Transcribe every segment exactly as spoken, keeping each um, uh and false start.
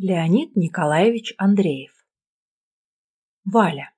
Леонид Николаевич Андреев. Валя.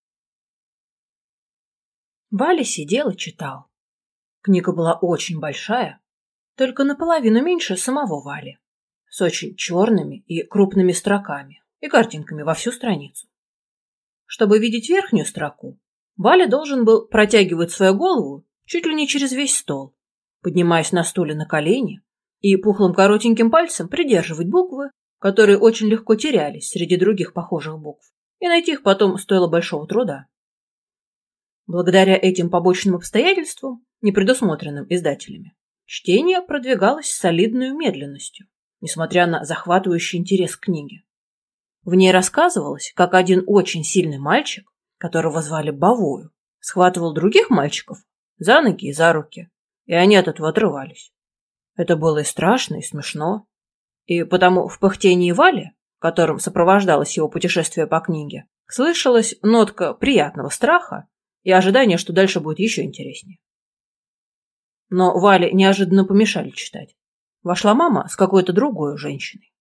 Валя сидел и читал. Книга была очень большая, только наполовину меньше самого Вали, с очень черными и крупными строками и картинками во всю страницу. Чтобы видеть верхнюю строку, Валя должен был протягивать свою голову чуть ли не через весь стол, поднимаясь на стуле на колени и пухлым коротеньким пальцем придерживать буквы, которые очень легко терялись среди других похожих букв, и найти их потом стоило большого труда. Благодаря этим побочным обстоятельствам, не предусмотренным издателями, чтение продвигалось с солидной медленностью, несмотря на захватывающий интерес к книге. В ней рассказывалось, как один очень сильный мальчик, которого звали Бавою, схватывал других мальчиков за ноги и за руки, и они от этого отрывались. Это было и страшно, и смешно. И потому в пыхтении Вали, которым сопровождалось его путешествие по книге, слышалась нотка приятного страха и ожидания, что дальше будет еще интереснее. Но Вале неожиданно помешали читать. Вошла мама с какой-то другой женщиной.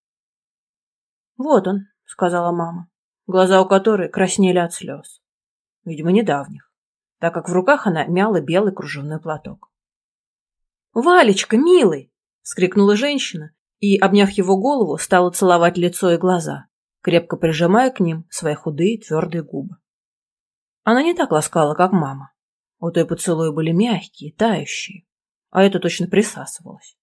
«Вот он», — сказала мама, глаза у которой краснели от слез. Видимо, недавних, так как в руках она мяла белый кружевной платок. «Валечка, милый!» — вскрикнула женщина и, обняв его голову, стала целовать лицо и глаза, крепко прижимая к ним свои худые твердые губы. Она не так ласкала, как мама. У той поцелуи были мягкие, тающие, а это точно присасывалось.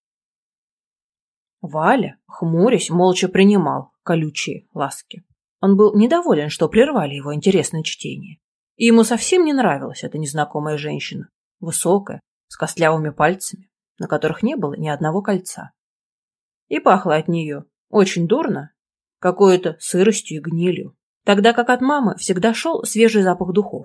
Валя, хмурясь, молча принимал колючие ласки. Он был недоволен, что прервали его интересное чтение, и ему совсем не нравилась эта незнакомая женщина, высокая, с костлявыми пальцами, на которых не было ни одного кольца. И пахло от нее очень дурно, какой-то сыростью и гнилью, тогда как от мамы всегда шел свежий запах духов.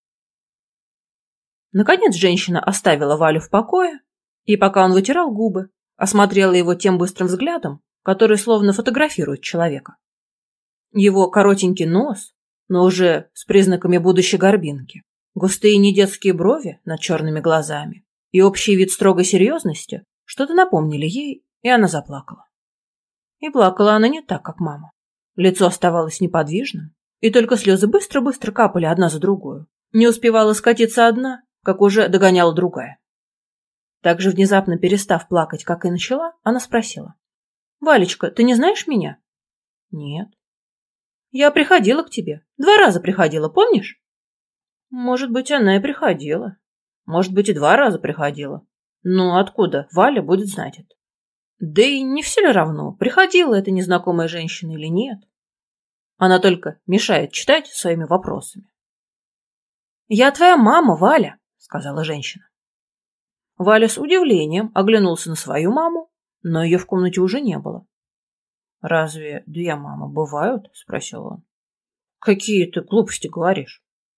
Наконец женщина оставила Валю в покое, и пока он вытирал губы, осмотрела его тем быстрым взглядом, который словно фотографирует человека. Его коротенький нос, но уже с признаками будущей горбинки, густые недетские брови над черными глазами и общий вид строгой серьезности что-то напомнили ей, и она заплакала. И плакала она не так, как мама. Лицо оставалось неподвижным, и только слезы быстро-быстро капали одна за другую. Не успевала скатиться одна, как уже догоняла другая. Так же внезапно перестав плакать, как и начала, она спросила. «Валечка, ты не знаешь меня?» «Нет». «Я приходила к тебе. Два раза приходила, помнишь?» «Может быть, она и приходила. Может быть, и два раза приходила. Но откуда Валя будет знать это? Да и не все ли равно, приходила эта незнакомая женщина или нет. Она только мешает читать своими вопросами». «Я твоя мама, Валя», — сказала женщина. Валя с удивлением оглянулся на свою маму, но ее в комнате уже не было. «Разве две мамы бывают?» — спросил он. «Какие ты глупости говоришь?